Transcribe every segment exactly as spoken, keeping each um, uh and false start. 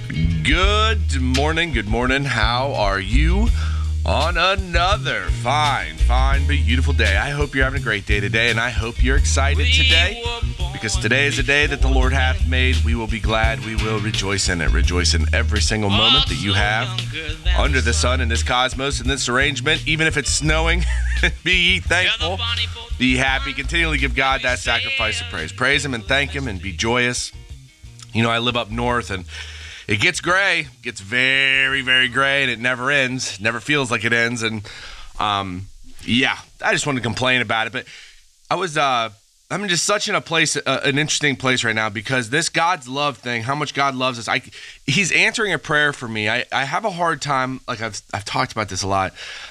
Good morning, good morning. How are you on another fine, fine, beautiful day? I hope you're having a great day today, and I hope you're excited today, because today is a day that the Lord hath made. We will be glad, we will rejoice in it. Rejoice in every single moment that you have under the sun, in this cosmos, in this arrangement. Even if it's snowing, be ye thankful, be happy, continually give God that sacrifice of praise. Praise Him and thank Him and be joyous. You know, I live up north, and it gets gray, gets very, very gray, and it never ends, never feels like it ends. And um, yeah, I just wanted to complain about it. But I was, uh, I'm just such in a place, uh, an interesting place right now, because this God's love thing, how much God loves us. I, he's answering a prayer for me. I, I have a hard time, like I've, I've talked about this a lot,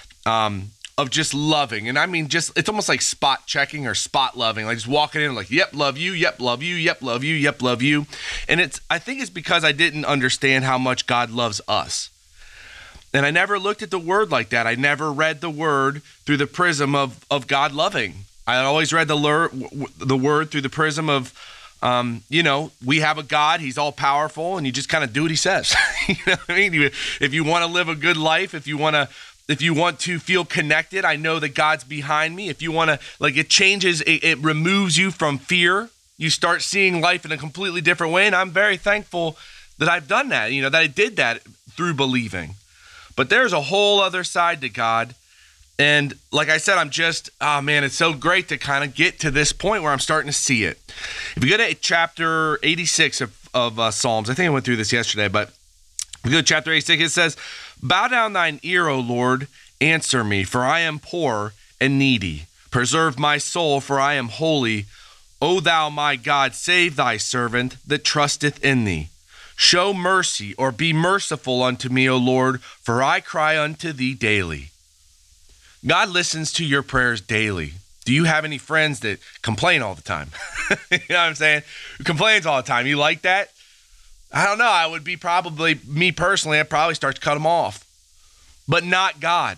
um, of just loving. And I mean, just, it's almost like spot checking or spot loving, like just walking in like, yep, love you, yep, love you, yep, love you, yep, love you. And it's, I think it's because I didn't understand how much God loves us. And I never looked at the word like that. I never read the word through the prism of, of God loving. I always read the, lur- the word through the prism of, um, you know, we have a God, He's all powerful, and you just kind of do what He says. You know what I mean? If you want to live a good life, if you want to, If you want to feel connected, I know that God's behind me. If you want to, like, it changes, it, it removes you from fear. You start seeing life in a completely different way. And I'm very thankful that I've done that, you know, that I did that through believing. But there's a whole other side to God. And like I said, I'm just, oh man, it's so great to kind of get to this point where I'm starting to see it. If you go to chapter eighty-six of, of uh, Psalms, I think I went through this yesterday, but if you go to chapter eighty-six, it says, "Bow down thine ear, O Lord, answer me, for I am poor and needy. Preserve my soul, for I am holy. O thou my God, save thy servant that trusteth in thee. Show mercy, or be merciful unto me, O Lord, for I cry unto thee daily." God listens to your prayers daily. Do you have any friends that complain all the time? You know what I'm saying? Who complains all the time? You like that? I don't know. I would be probably, me personally, I'd probably start to cut them off. But not God.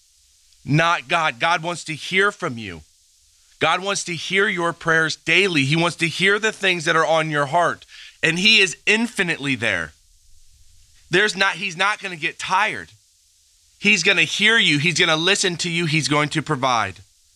Not God. God wants to hear from you. God wants to hear your prayers daily. He wants to hear the things that are on your heart. And He is infinitely there. There's not, He's not going to get tired. He's going to hear you. He's going to listen to you. He's going to provide.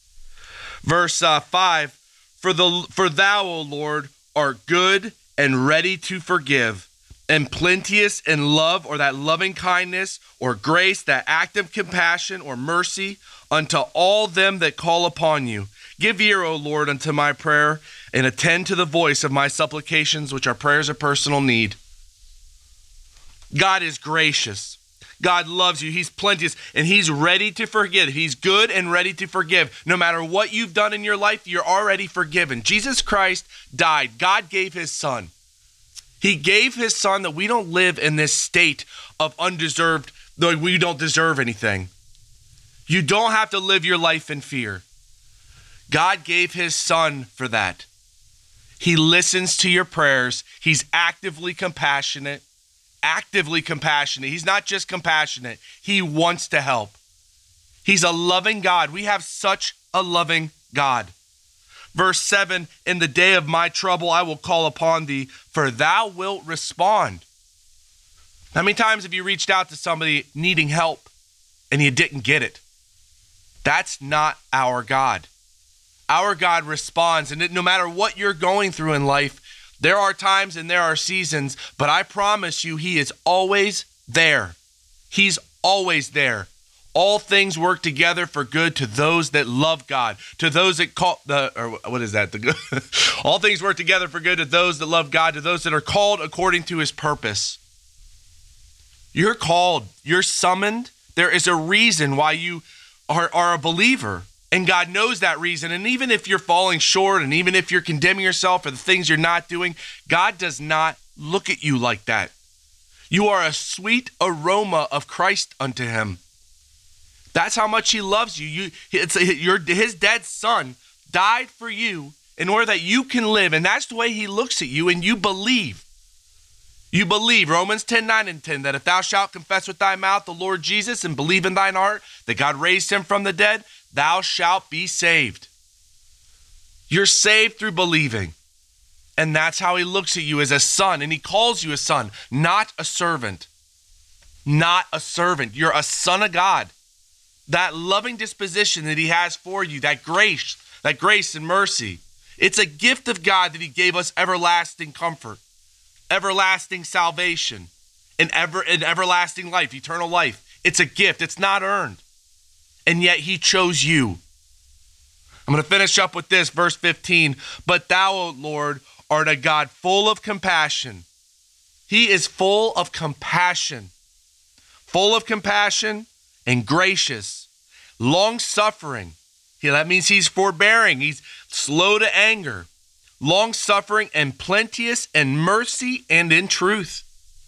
Verse uh, five, for the for thou, O Lord, art good and ready to forgive, and plenteous in love, or that loving kindness, or grace, that act of compassion, or mercy, unto all them that call upon you. Give ear, O Lord, unto my prayer, and attend to the voice of my supplications, which are prayers of personal need. God is gracious. God loves you. He's plenteous, and He's ready to forgive. He's good and ready to forgive. No matter what you've done in your life, you're already forgiven. Jesus Christ died. God gave His Son. He gave His Son that we don't live in this state of undeserved, though we don't deserve anything. You don't have to live your life in fear. God gave His Son for that. He listens to your prayers. He's actively compassionate. Actively compassionate. He's not just compassionate. He wants to help. He's a loving God. We have such a loving God. Verse seven, in the day of my trouble, I will call upon thee, for thou wilt respond. How many times have you reached out to somebody needing help and you didn't get it? That's not our God. Our God responds, and no matter what you're going through in life, there are times and there are seasons, but I promise you, He is always there. He's always there. All things work together for good to those that love God, to those that call the, or what is that? The all things work together for good to those that love God, to those that are called according to His purpose. You're called. You're summoned. There is a reason why you are, are a believer. And God knows that reason. And even if you're falling short, and even if you're condemning yourself for the things you're not doing, God does not look at you like that. You are a sweet aroma of Christ unto Him. That's how much He loves you. You, it's your, His dead Son died for you in order that you can live. And that's the way He looks at you, and you believe. You believe, Romans ten, nine and ten, that if thou shalt confess with thy mouth the Lord Jesus and believe in thine heart that God raised Him from the dead, thou shalt be saved. You're saved through believing. And that's how he looks at you, as a son, and he calls you a son, not a servant. Not a servant. You're a son of God. That loving disposition that he has for you, that grace, that grace and mercy, it's a gift of God that he gave us everlasting comfort, everlasting salvation, and ever and everlasting life, eternal life. It's a gift. It's not earned. And yet he chose you. I'm going to finish up with this, verse fifteen. But thou, O Lord, art a God full of compassion. He is full of compassion. Full of compassion and gracious, long-suffering. Yeah, that means he's forbearing. He's slow to anger, long-suffering and plenteous in mercy and in truth.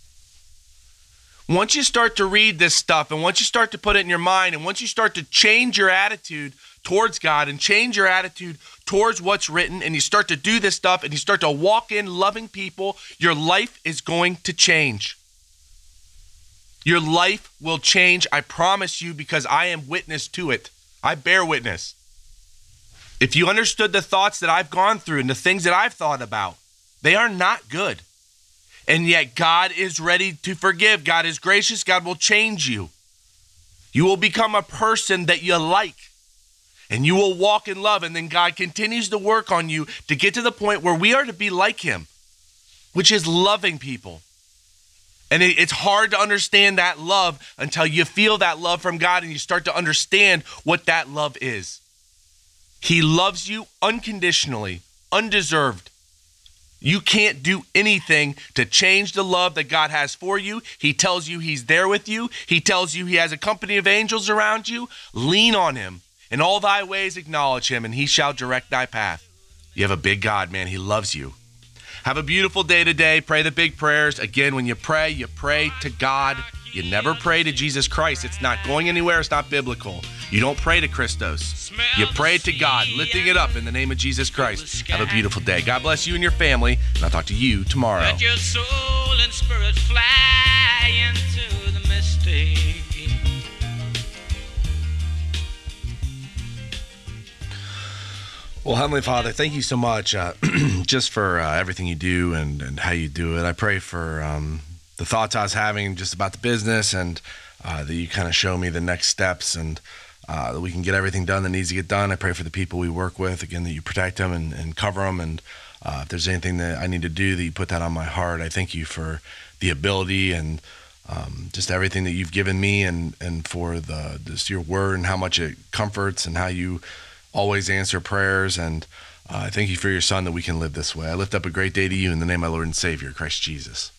Once you start to read this stuff, and once you start to put it in your mind, and once you start to change your attitude towards God and change your attitude towards what's written, and you start to do this stuff, and you start to walk in loving people, your life is going to change. Your life will change, I promise you, because I am witness to it. I bear witness. If you understood the thoughts that I've gone through and the things that I've thought about, they are not good. And yet God is ready to forgive. God is gracious. God will change you. You will become a person that you like, and you will walk in love. And then God continues to work on you to get to the point where we are to be like him, which is loving people. And it, it's hard to understand that love until you feel that love from God and you start to understand what that love is. He loves you unconditionally, undeserved. You can't do anything to change the love that God has for you. He tells you he's there with you. He tells you he has a company of angels around you. Lean on him. In all thy ways acknowledge him, and he shall direct thy path. You have a big God, man. He loves you. Have a beautiful day today. Pray the big prayers. Again, when you pray, you pray to God. You never pray to Jesus Christ. It's not going anywhere. It's not biblical. You don't pray to Christos. You pray to God, lifting it up in the name of Jesus Christ. Have a beautiful day. God bless you and your family, and I'll talk to you tomorrow. Let your soul and spirit fly into the mystic. Well, Heavenly Father, thank you so much uh, just for uh, everything you do and, and how you do it. I pray for um, the thoughts I was having just about the business, and uh, that you kind of show me the next steps, and uh, that we can get everything done that needs to get done. I pray for the people we work with, again, that you protect them and, and cover them. And uh, if there's anything that I need to do, that you put that on my heart. I thank you for the ability and um, just everything that you've given me, and, and for the just your word and how much it comforts and how you always answer prayers. And uh, I thank you for your son, that we can live this way. I lift up a great day to you in the name of my Lord and Savior, Christ Jesus.